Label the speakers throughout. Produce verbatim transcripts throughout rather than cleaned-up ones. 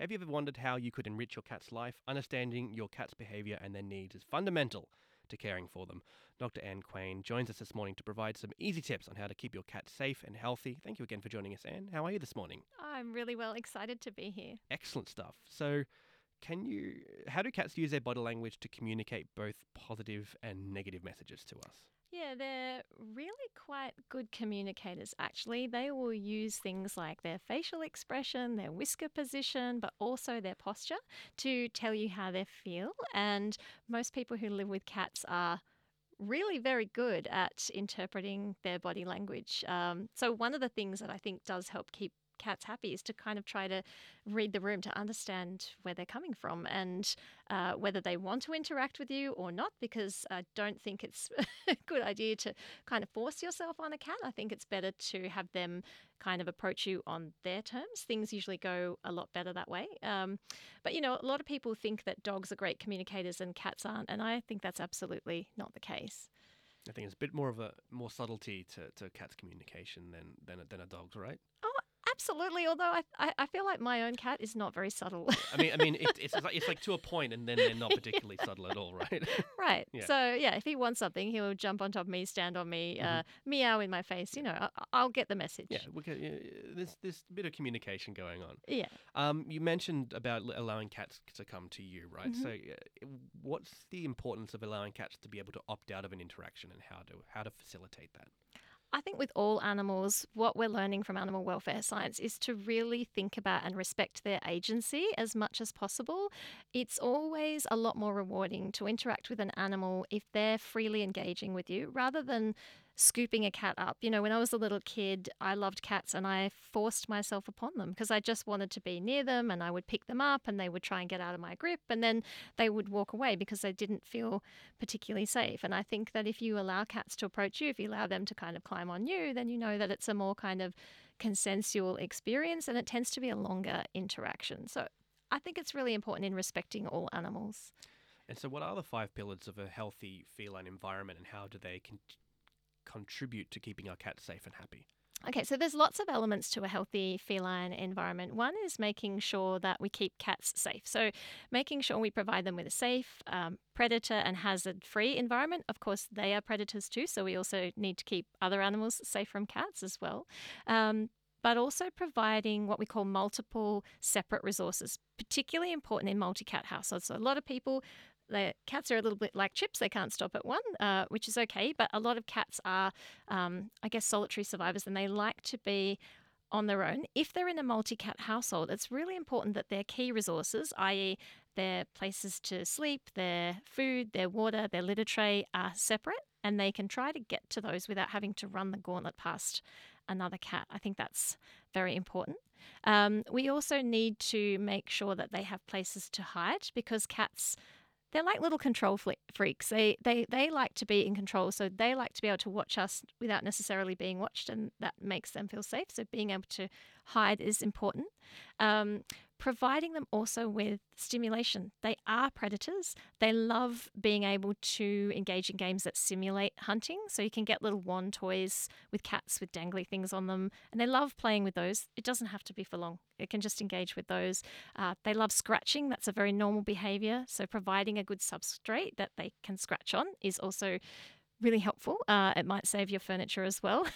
Speaker 1: Have you ever wondered how you could enrich your cat's life? Understanding your cat's behaviour and their needs is fundamental to caring for them. Doctor Anne Quain joins us this morning to provide some easy tips on how to keep your cat safe and healthy. Thank you again for joining us, Anne. How are you this morning?
Speaker 2: I'm really well excited to be here.
Speaker 1: Excellent stuff. So, can you? How do cats use their body language to communicate both positive and negative messages to us?
Speaker 2: Yeah, they're really quite good communicators, actually. They will use things like their facial expression, their whisker position, but also their posture to tell you how they feel. And most people who live with cats are really very good at interpreting their body language. Um, so one of the things that I think does help keep cats happy is to kind of try to read the room to understand where they're coming from and uh, whether they want to interact with you or not, because I don't think it's a good idea to kind of force yourself on a cat. I think it's better to have them kind of approach you on their terms. Things usually go a lot better that way. Um, but, you know, a lot of people think that dogs are great communicators and cats aren't, and I think that's absolutely not the case.
Speaker 1: I think it's a bit more of a more subtlety to, to cat's communication than, than, a, than a dog's, right?
Speaker 2: Oh, absolutely. Although I, I, I feel like my own cat is not very subtle.
Speaker 1: I mean, I mean, it, it's like it's like to a point, and then they're not particularly yeah. subtle at all, right?
Speaker 2: Right.
Speaker 1: Yeah.
Speaker 2: So yeah, if he wants something, he'll jump on top of me, stand on me,
Speaker 1: Mm-hmm.
Speaker 2: uh, meow in my face. You know, I, I'll get the message.
Speaker 1: Yeah, we can, uh, there's this bit of communication going on.
Speaker 2: Yeah.
Speaker 1: Um, you mentioned about allowing cats to come to you, right?
Speaker 2: Mm-hmm.
Speaker 1: So, uh, what's the importance of allowing cats to be able to opt out of an interaction, and how to how to facilitate that?
Speaker 2: I think with all animals, what we're learning from animal welfare science is to really think about and respect their agency as much as possible. It's always a lot more rewarding to interact with an animal if they're freely engaging with you rather than scooping a cat up. You know, when I was a little kid, I loved cats and I forced myself upon them because I just wanted to be near them, and I would pick them up and they would try and get out of my grip, and then they would walk away because they didn't feel particularly safe. And I think that if you allow cats to approach you, if you allow them to kind of climb on you, then you know that it's a more kind of consensual experience, and it tends to be a longer interaction. So I think it's really important in respecting all animals.
Speaker 1: And so, what are the five pillars of a healthy feline environment, and how do they con- contribute to keeping our cats safe and happy?
Speaker 2: Okay, so there's lots of elements to a healthy feline environment. One is making sure that we keep cats safe. So making sure we provide them with a safe, um, predator and hazard-free environment. Of course, they are predators too, so we also need to keep other animals safe from cats as well. Um, but also providing what we call multiple separate resources, particularly important in multi-cat households. So a lot of people, the cats are a little bit like chips. They can't stop at one, uh, which is okay. But a lot of cats are, um, I guess, solitary survivors, and they like to be on their own. If they're in a multi-cat household, it's really important that their key resources, that is their places to sleep, their food, their water, their litter tray, are separate, and they can try to get to those without having to run the gauntlet past another cat. I think that's very important. Um, we also need to make sure that they have places to hide, because cats, they're like little control freaks. They, they they like to be in control, so they like to be able to watch us without necessarily being watched, and that makes them feel safe. So being able to hide is important. Um, providing them also with stimulation. They are predators. They love being able to engage in games that simulate hunting. So you can get little wand toys with cats with dangly things on them, and they love playing with those. It doesn't have to be for long. It can just engage with those. Uh, they love scratching. That's a very normal behavior. So providing a good substrate that they can scratch on is also really helpful. Uh, it might save your furniture as well.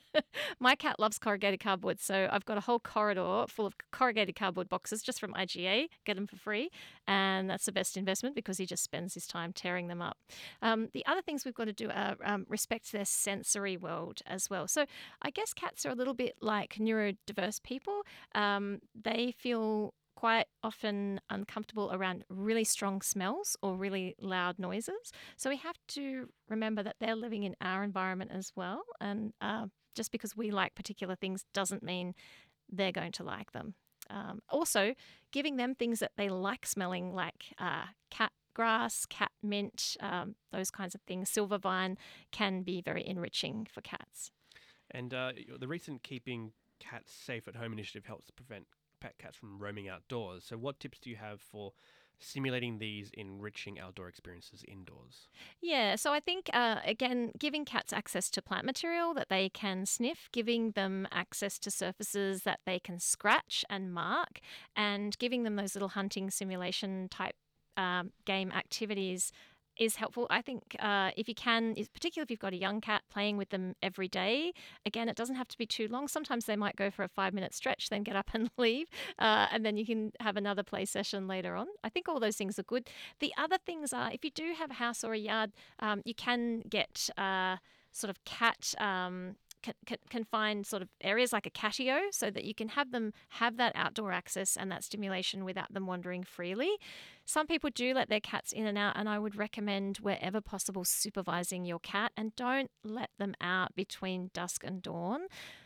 Speaker 2: My cat loves corrugated cardboard, so I've got a whole corridor full of corrugated cardboard boxes just from I G A, get them for free, and that's the best investment because he just spends his time tearing them up. Um, the other things we've got to do are um, respect their sensory world as well. So I guess cats are a little bit like neurodiverse people. Um, they feel quite often uncomfortable around really strong smells or really loud noises. So we have to remember that they're living in our environment as well. And uh, just because we like particular things doesn't mean they're going to like them. Um, also, giving them things that they like smelling, like uh, cat grass, cat mint, um, those kinds of things, silver vine, can be very enriching for cats.
Speaker 1: And uh, the recent Keeping Cats Safe at Home initiative helps to prevent pet cats from roaming outdoors. So what tips do you have for simulating these enriching outdoor experiences indoors.
Speaker 2: Yeah, so I think, uh, again, giving cats access to plant material that they can sniff, giving them access to surfaces that they can scratch and mark, and giving them those little hunting simulation type um, game activities is helpful. I think uh, if you can, is- particularly if you've got a young cat, playing with them every day. Again, it doesn't have to be too long. Sometimes they might go for a five minute stretch, then get up and leave, uh, and then you can have another play session later on. I think all those things are good. The other things are, if you do have a house or a yard, um, you can get uh, sort of cat. Um, can, can, can find sort of areas like a catio so that you can have them have that outdoor access and that stimulation without them wandering freely. Some people do let their cats in and out, and I would recommend, wherever possible, supervising your cat, and don't let them out between dusk and dawn.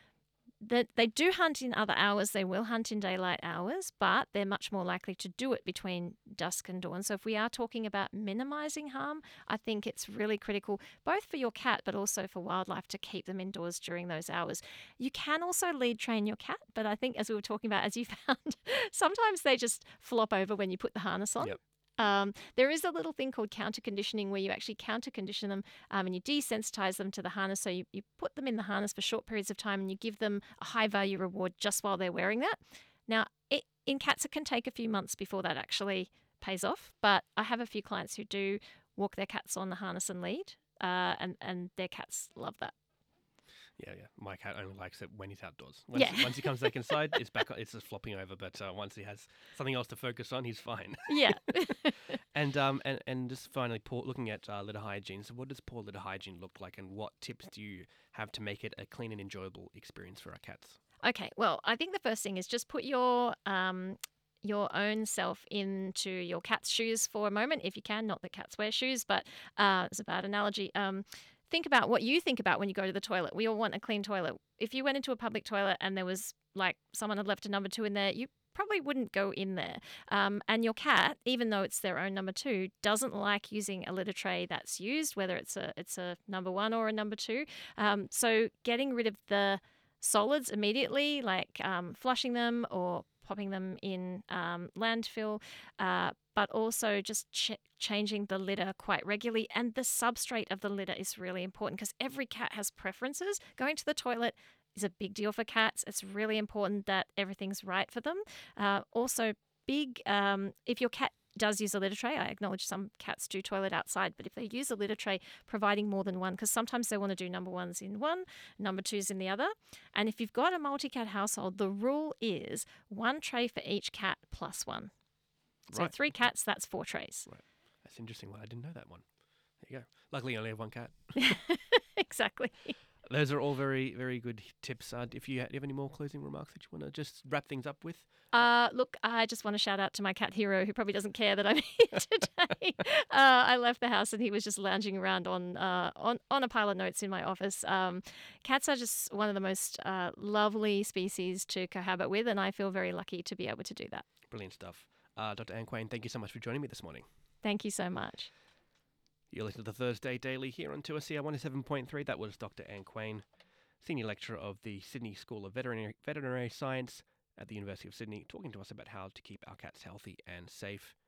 Speaker 2: That they do hunt in other hours, they will hunt in daylight hours, but they're much more likely to do it between dusk and dawn. So if we are talking about minimizing harm, I think it's really critical, both for your cat but also for wildlife, to keep them indoors during those hours. You can also lead train your cat, but I think, as we were talking about, as you found, sometimes they just flop over when you put the harness on.
Speaker 1: Yep.
Speaker 2: Um, there is a little thing called counter conditioning, where you actually counter condition them, um, and you desensitize them to the harness. So you, you put them in the harness for short periods of time, and you give them a high value reward just while they're wearing that. Now, it, in cats, it can take a few months before that actually pays off. But I have a few clients who do walk their cats on the harness and lead, uh, and, and their cats love that.
Speaker 1: Yeah, yeah. My cat only likes it when he's outdoors. Once,
Speaker 2: Yeah.
Speaker 1: once he comes back inside, it's back. It's just flopping over. But uh, once he has something else to focus on, he's fine.
Speaker 2: Yeah.
Speaker 1: And um and, and just finally, poor, looking at uh, litter hygiene. So, what does poor litter hygiene look like, and what tips do you have to make it a clean and enjoyable experience for our cats?
Speaker 2: Okay, well, I think the first thing is just put your um, your own self into your cat's shoes for a moment, if you can. Not that cats wear shoes, but uh, it's a bad analogy. Um, think about what you think about when you go to the toilet. We all want a clean toilet. If you went into a public toilet and there was, like, someone had left a number two in there, you probably wouldn't go in there. Um, and your cat, even though it's their own number two, doesn't like using a litter tray that's used, whether it's a it's a number one or a number two. Um, so getting rid of the solids immediately, like um, flushing them or popping them in um, landfill, uh, but also just ch- changing the litter quite regularly. And the substrate of the litter is really important, because every cat has preferences. Going to the toilet is a big deal for cats. It's really important that everything's right for them. Uh, also, big um, if your cat does use a litter tray, I acknowledge some cats do toilet outside, but if they use a litter tray, providing more than one, because sometimes they want to do number ones in one, number twos in the other. And if you've got a multi-cat household, the rule is one tray for each cat plus one. So
Speaker 1: Right.
Speaker 2: three cats, that's four trays.
Speaker 1: Right. That's interesting. Well, I didn't know that one. There you go. Luckily, I only have one cat.
Speaker 2: Exactly.
Speaker 1: Those are all very, very good tips. Uh, if you ha- do you have any more closing remarks that you want to just wrap things up with?
Speaker 2: Uh, look, I just want to shout out to my cat Hero, who probably doesn't care that I'm here today. uh, I left the house and he was just lounging around on uh, on on a pile of notes in my office. Um, cats are just one of the most uh, lovely species to cohabit with, and I feel very lucky to be able to do that.
Speaker 1: Brilliant stuff. Uh, Doctor Anne Quain, thank you so much for joining me this morning.
Speaker 2: Thank you so much.
Speaker 1: You're listening to the Thursday Daily here on two S E R one oh seven point three. That was Doctor Anne Quain, Senior Lecturer of the Sydney School of Veterinary, Veterinary Science at the University of Sydney, talking to us about how to keep our cats healthy and safe.